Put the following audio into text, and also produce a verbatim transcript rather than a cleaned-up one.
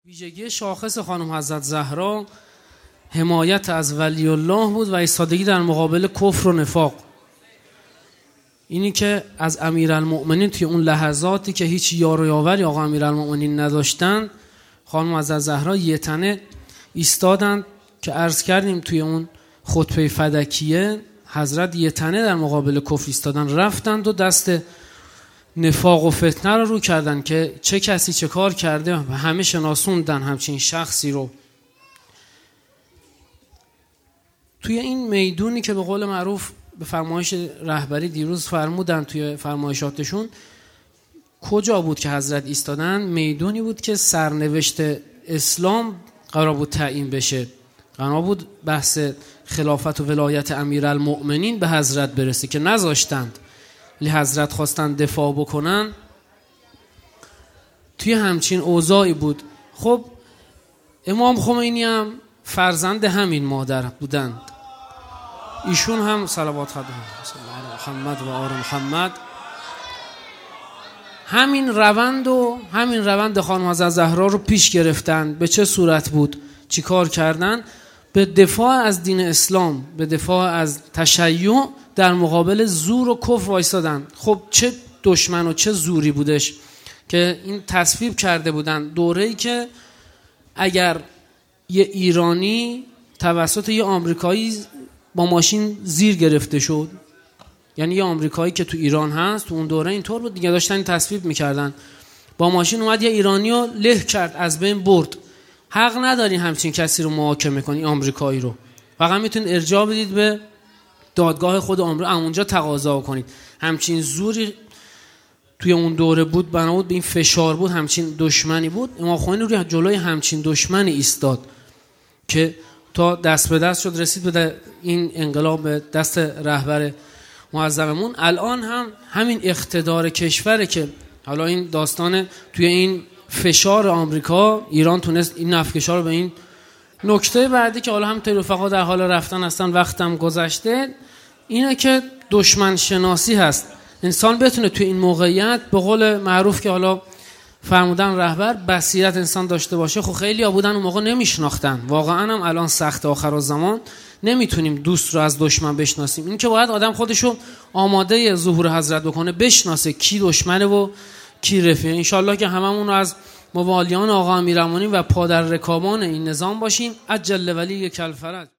ویژگی شاخص خانم حضرت زهرا حمایت از ولی الله بود و ایستادگی در مقابل کفر و نفاق. اینی که از امیرالمؤمنین توی اون لحظاتی که هیچ یار و یاوری آقا امیرالمؤمنین نداشتن، خانم حضرت زهرا یه تنه ایستادن که عرض کردیم توی اون خطبه فدکیه حضرت یه تنه در مقابل کفر ایستادن، رفتند و دست نفاق و فتنه رو رو کردن که چه کسی چه کار کرده و همه شناسوندن همچین شخصی رو. توی این میدونی که به قول معروف به فرمایش رهبری دیروز فرمودن توی فرمایشاتشون، کجا بود که حضرت ایستادن؟ میدونی بود که سرنوشت اسلام قرار بود تعیین بشه، قرار بود بحث خلافت و ولایت امیرالمؤمنین به حضرت برسه که نذاشتند. لی حضرت خواستن دفاع بکنن، توی همچین اوضاعی بود. خب امام خمینی هم فرزند همین مادر بودند، ایشون هم صلوات خدا محمد و آل محمد همین روند و همین روند خانم حضرت زهرا رو پیش گرفتن. به چه صورت بود؟ چی کار کردن؟ به دفاع از دین اسلام، به دفاع از تشیع در مقابل زور و کفر وایسادن. خب چه دشمن و چه زوری بودش که این تصویب کرده بودن. دوره‌ای که اگر یه ایرانی توسط یه آمریکایی با ماشین زیر گرفته شد، یعنی یه آمریکایی که تو ایران هست، تو اون دوره اینطور بود دیگه، داشتن تصویب میکردن، با ماشین اومد یه ایرانی رو له کرد، از بین برد. حق نداری همچین کسی رو محاکمه کنی، آمریکایی رو. فقط میتونید ارجاع بدید به دادگاه خود آمریکا، اونجا تقاضا کنید. همچین زوری توی اون دوره بود، بنابود به این فشار بود، همچین دشمنی بود. امام خمینی روی جلوی همچین دشمنی ایستاد که تا دست به دست شد، رسید به این انقلاب به دست رهبر معظممون. الان هم همین اقتدار کشوره که حالا این داستان توی این فشار آمریکا، ایران تونست این نفکشار رو به این نکته بعدی که حالا هم رفقا در حال رفتن هستن، وقتم گذشته، اینه که دشمن شناسی هست. انسان بتونه توی این موقعیت به قول معروف که حالا فرمودن رهبر، بصیرت انسان داشته باشه. خب خیلی ها بودن اون موقع نمیشناختن، واقعا هم الان سخت آخرالزمان نمیتونیم دوست رو از دشمن بشناسیم. این که باید آدم خودشو آماده ظهور حضرت بکنه، بشناسه کی دشمنه و کی رفیق. انشالله که هممون رو از موالیان آقا امیرالمؤمنین و پادر رکابان این نظام باشیم. عجل ولی کل فرج.